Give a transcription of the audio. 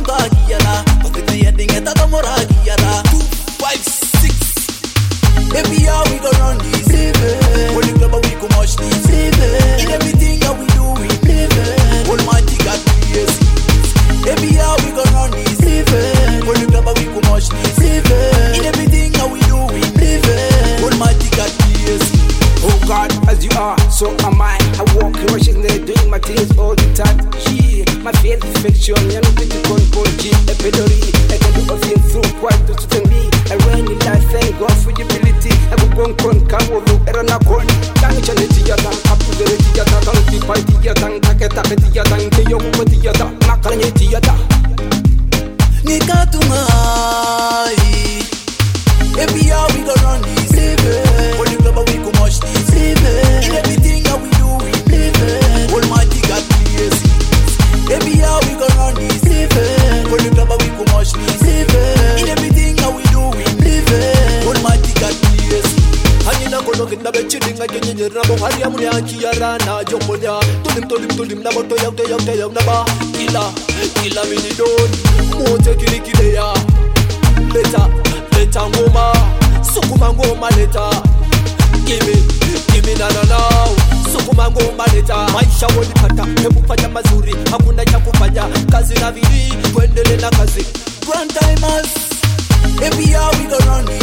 Giyara, Patrika Yadingeta Moragi Yara, 256. Baby, how we gon' run this? When the club we come watch this. In everything that we do, we Almighty God yes. Baby, how we gon' run this? When the club we come watch this. In everything that we do, we Almighty God yes. Oh God, as you are, so am I. I walk rushing there, doing my things all the time. Yeah, my faith is fiction. You know, to control G, a pedori. I can do a thing through quite to me. I ran in life, thank God for your ability. I go gon' come over, erana con. Tang chaneti yatang, up to the yatang, don't be fighting yatang, taketa yatang, yo with the yatang, makarneti yatang. Nikatumai. Baby, how we gon' run this? When the club we come watch this. In everything that we do, we Almighty God yes. Baby, how we gon' run this? When the club we come watch this. In everything that we do, we Almighty God yes. Hanina kono kinda bechilinga jenye rabo hari amune akiyara na jomonya tolim na boto yaute na ba kila mini don mote kilikide ya leta ngoma sukuma ngoma leta give me na sukuma ngoma leta maisha wolikata hebu fanya mazuri hakuna cha kufanya kazi na bidii tuendelee na kazi grand timers baby how we gon' run it